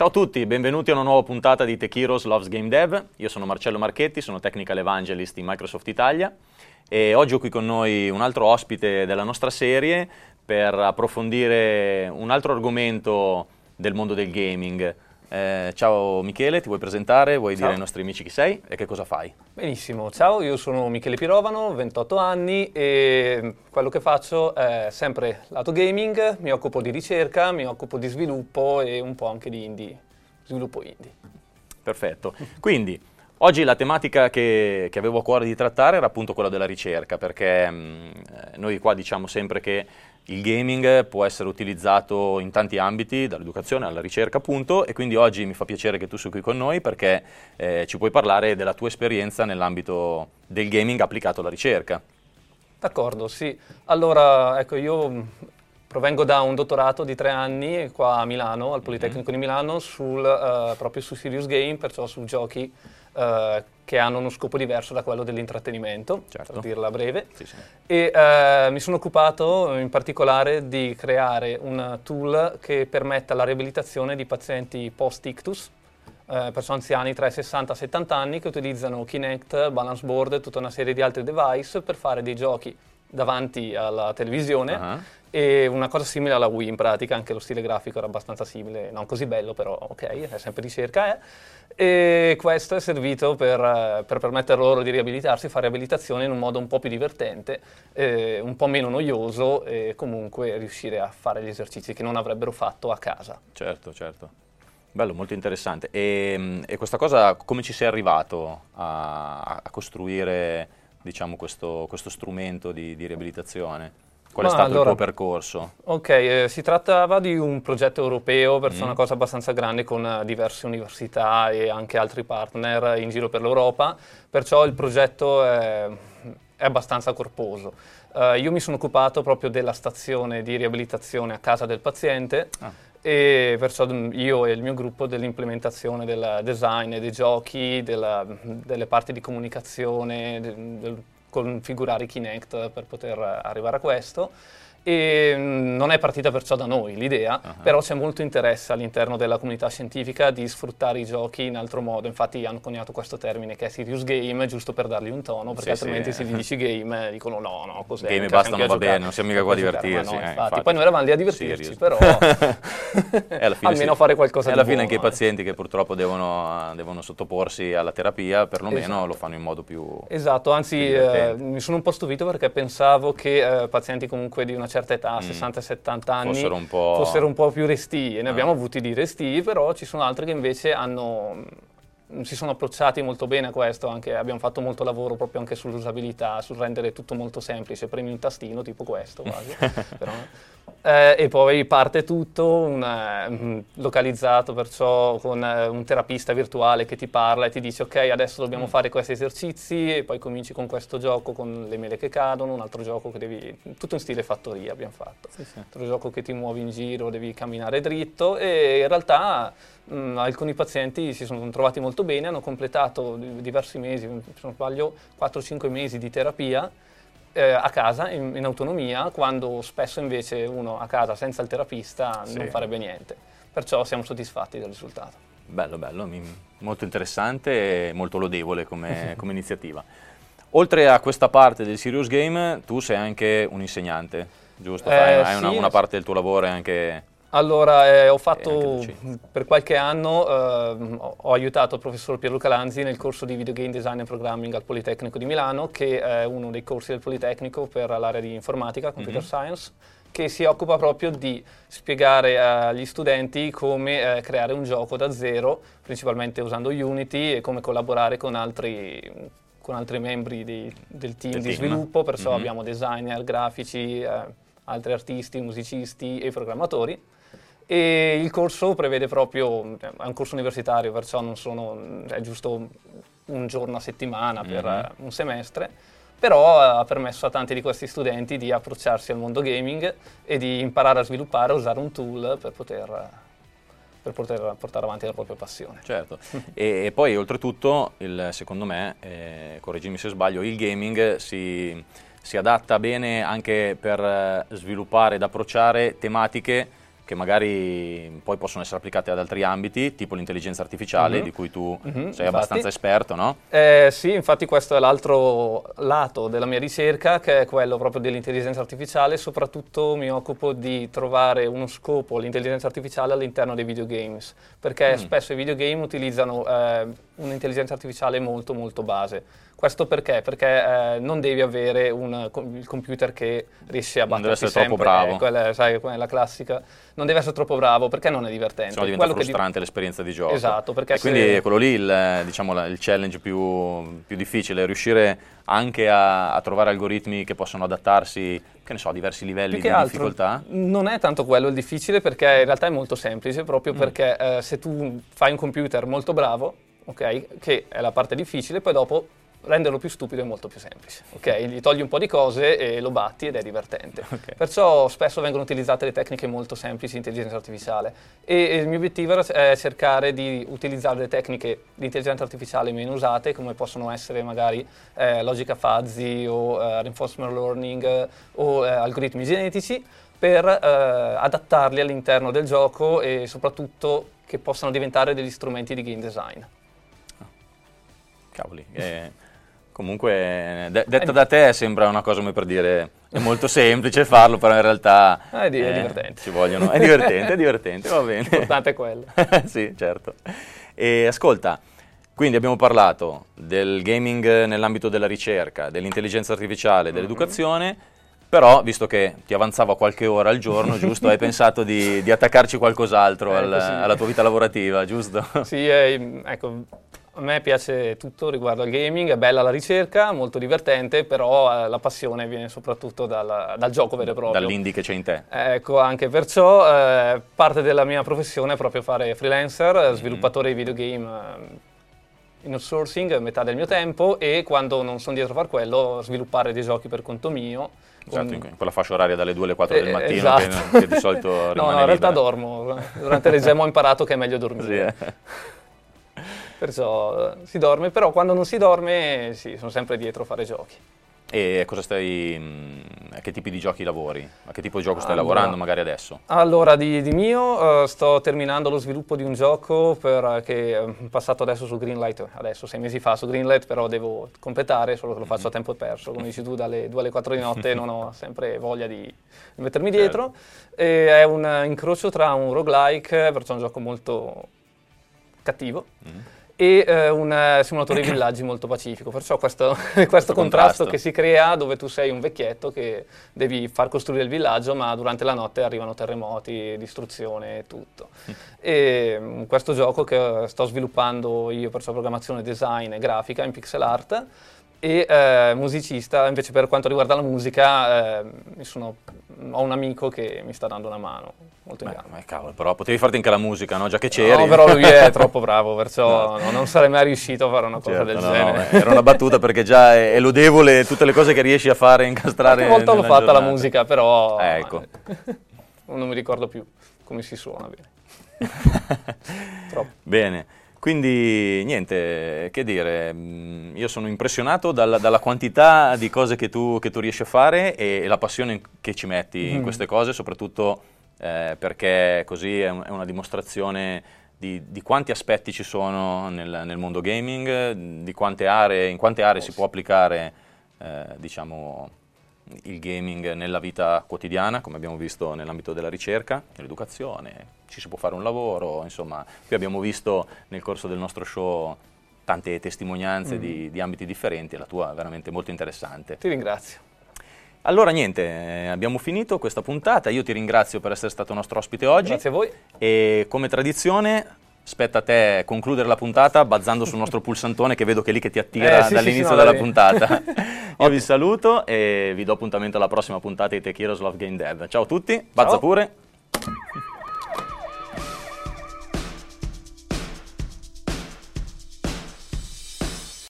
Ciao a tutti, benvenuti a una nuova puntata di Tech Heroes Loves Game Dev. Io sono Marcello Marchetti, sono Technical Evangelist in Microsoft Italia e oggi ho qui con noi un altro ospite della nostra serie per approfondire un altro argomento del mondo del gaming. Ciao Michele, ti vuoi presentare? Vuoi dire ai nostri amici chi sei e che cosa fai? Benissimo, ciao, io sono Michele Pirovano, 28 anni e quello che faccio è sempre lato gaming, mi occupo di ricerca, mi occupo di sviluppo e un po' anche di indie, sviluppo indie. Perfetto, quindi oggi la tematica che avevo a cuore di trattare era appunto quella della ricerca, perché noi qua diciamo sempre che il gaming può essere utilizzato in tanti ambiti, dall'educazione alla ricerca appunto, e quindi oggi mi fa piacere che tu sei qui con noi perché ci puoi parlare della tua esperienza nell'ambito del gaming applicato alla ricerca. D'accordo, sì. Allora, ecco, io provengo da un dottorato di 3 anni qua a Milano, al Politecnico di Milano, proprio su Serious Game, perciò su giochi che hanno uno scopo diverso da quello dell'intrattenimento, Certo. per dirla breve. Sì, sì. E mi sono occupato in particolare di creare un tool che permetta la riabilitazione di pazienti post-ictus, perciò anziani tra i 60 e i 70 anni che utilizzano Kinect, Balance Board e tutta una serie di altri device per fare dei giochi davanti alla televisione. E una cosa simile alla Wii in pratica, anche lo stile grafico era abbastanza simile, non così bello però ok, è sempre ricerca. E questo è servito per permettere loro di riabilitarsi, fare riabilitazione in un modo un po' più divertente, un po' meno noioso e comunque riuscire a fare gli esercizi che non avrebbero fatto a casa. Certo, certo. Bello, molto interessante. E questa cosa, come ci sei arrivato a costruire, diciamo, questo strumento di riabilitazione? Qual è stato il tuo percorso? Ok, si trattava di un progetto europeo verso una cosa abbastanza grande con diverse università e anche altri partner in giro per l'Europa, perciò il progetto è abbastanza corposo. Io mi sono occupato proprio della stazione di riabilitazione a casa del paziente e perciò io e il mio gruppo dell'implementazione del design e dei giochi, delle parti di comunicazione, del configurare Kinect per poter arrivare a questo. E non è partita perciò da noi l'idea, però c'è molto interesse all'interno della comunità scientifica di sfruttare i giochi in altro modo. Infatti hanno coniato questo termine che è serious game, giusto per dargli un tono, perché altrimenti se gli dici game dicono no, cos'è? Game e basta, non va bene, non siamo mica qua a divertirsi. No, infatti. Poi noi eravamo lì a divertirci, però almeno fare qualcosa di buono. E alla fine anche i pazienti che purtroppo devono sottoporsi alla terapia, perlomeno lo fanno in modo più esatto, anzi più mi sono un po' stupito perché pensavo che pazienti comunque di una certa età, 60-70 anni, fossero un po' più restii, e ne abbiamo avuti di restii, però ci sono altri che invece si sono approcciati molto bene a questo, abbiamo fatto molto lavoro proprio anche sull'usabilità, sul rendere tutto molto semplice, premi un tastino tipo questo quasi, però, e poi parte tutto localizzato, perciò con un terapista virtuale che ti parla e ti dice ok, adesso dobbiamo fare questi esercizi, e poi cominci con questo gioco con le mele che cadono, un altro gioco che tutto in stile fattoria abbiamo fatto, un altro gioco che ti muovi in giro, devi camminare dritto, e in realtà alcuni pazienti si sono trovati molto bene, hanno completato diversi mesi, se non sbaglio 4-5 mesi di terapia a casa, in autonomia, quando spesso invece uno a casa senza il terapista non farebbe niente. Perciò siamo soddisfatti del risultato. Bello, molto interessante e molto lodevole come iniziativa. Oltre a questa parte del Serious Game, tu sei anche un insegnante, giusto? Hai una parte del tuo lavoro anche... Allora, ho fatto per qualche anno, ho aiutato il professor Pierluca Lanzi nel corso di Video Game Design and Programming al Politecnico di Milano, che è uno dei corsi del Politecnico per l'area di informatica, computer science, che si occupa proprio di spiegare agli studenti come creare un gioco da zero, principalmente usando Unity, e come collaborare con altri membri del team di sviluppo, perciò abbiamo designer, grafici, altri artisti, musicisti e programmatori. E il corso prevede proprio, è un corso universitario, perciò è giusto un giorno a settimana per un semestre, però ha permesso a tanti di questi studenti di approcciarsi al mondo gaming e di imparare a sviluppare, a usare un tool per poter portare avanti la propria passione. Certo, e poi oltretutto, secondo me, correggimi se sbaglio, il gaming si adatta bene anche per sviluppare ed approcciare tematiche che magari poi possono essere applicate ad altri ambiti, tipo l'intelligenza artificiale, di cui tu sei abbastanza esperto, no? Sì, infatti questo è l'altro lato della mia ricerca, che è quello proprio dell'intelligenza artificiale. Soprattutto mi occupo di trovare uno scopo all'intelligenza artificiale all'interno dei videogames, perché spesso i videogame utilizzano un'intelligenza artificiale molto molto base. Questo perché? Perché non devi avere il computer che riesce a batterti sempre. Non deve essere troppo bravo. Sai, quella è la classica. Non deve essere troppo bravo, perché non è divertente. Se no diventa frustrante l'esperienza di gioco. Esatto, perché quindi è quello lì il challenge più difficile, riuscire anche a trovare algoritmi che possono adattarsi, che ne so, a diversi livelli di difficoltà. Non è tanto quello il difficile, perché in realtà è molto semplice, proprio perché se tu fai un computer molto bravo, ok, che è la parte difficile, poi dopo renderlo più stupido è molto più semplice, ok? Gli togli un po' di cose e lo batti ed è divertente. Okay. Perciò spesso vengono utilizzate le tecniche molto semplici di intelligenza artificiale e il mio obiettivo è cercare di utilizzare le tecniche di intelligenza artificiale meno usate, come possono essere magari logica fuzzy o reinforcement learning o algoritmi genetici, per adattarli all'interno del gioco e soprattutto che possano diventare degli strumenti di game design. Cavoli, comunque detta da te sembra una cosa come per dire è molto semplice farlo, però in realtà è divertente. Ci vogliono, è divertente, va bene. L'importante è quello. Sì, certo. E ascolta, quindi abbiamo parlato del gaming nell'ambito della ricerca, dell'intelligenza artificiale, dell'educazione, però visto che ti avanzava qualche ora al giorno, giusto, hai pensato di attaccarci qualcos'altro alla tua vita lavorativa, giusto? Sì, ecco. A me piace tutto riguardo al gaming, è bella la ricerca, molto divertente, però la passione viene soprattutto dal gioco vero e proprio. Dall'indie che c'è in te. Ecco, anche perciò parte della mia professione è proprio fare freelancer, sviluppatore di videogame in outsourcing, metà del mio tempo, e quando non sono dietro a far quello, sviluppare dei giochi per conto mio. Esatto, in quella fascia oraria dalle 2 alle 4 del mattino, esatto. che di solito rimane No, in realtà dormo, durante l'esame ho imparato che è meglio dormire. Sì, Perciò si dorme, però quando non si dorme sì, sono sempre dietro a fare giochi. E a che tipi di giochi lavori? A che tipo di gioco stai lavorando magari adesso? Allora, di mio sto terminando lo sviluppo di un gioco che è passato adesso su Greenlight, adesso 6 mesi fa su Greenlight, però devo completare, solo che lo faccio a tempo perso, come dici tu, dalle 2 alle 4 di notte non ho sempre voglia di mettermi dietro. E è un incrocio tra un roguelike, perciò è un gioco molto cattivo, e un simulatore di villaggi molto pacifico, perciò questo contrasto che si crea, dove tu sei un vecchietto che devi far costruire il villaggio, ma durante la notte arrivano terremoti, distruzione e tutto. E questo gioco che sto sviluppando io, perciò programmazione, design e grafica in pixel art, e musicista, invece per quanto riguarda la musica ho un amico che mi sta dando una mano molto in gamba. Cavolo, però potevi farti anche la musica, no? Già che c'eri. No, però lui è troppo bravo, perciò non sarei mai riuscito a fare una cosa del genere. Era una battuta, perché già è lodevole tutte le cose che riesci a fare, incastrare. Qualche volta l'ho fatta la musica, però ecco. Non mi ricordo più come si suona bene. Troppo. Bene. Quindi niente, che dire, io sono impressionato dalla quantità di cose che tu riesci a fare e la passione che ci metti in queste cose, soprattutto perché così è una dimostrazione di quanti aspetti ci sono nel mondo gaming, in quante aree si può applicare diciamo, il gaming nella vita quotidiana, come abbiamo visto nell'ambito della ricerca, nell'educazione, ci si può fare un lavoro, insomma, qui abbiamo visto nel corso del nostro show tante testimonianze di ambiti differenti, e la tua è veramente molto interessante. Ti ringrazio. Allora niente, abbiamo finito questa puntata, io ti ringrazio per essere stato nostro ospite oggi. Grazie a voi. E come tradizione spetta a te concludere la puntata bazzando sul nostro pulsantone, che vedo che è lì che ti attira dall'inizio della puntata. Io vi saluto e vi do appuntamento alla prossima puntata di Tech Heroes Love Game Dev. Ciao a tutti, bazza pure.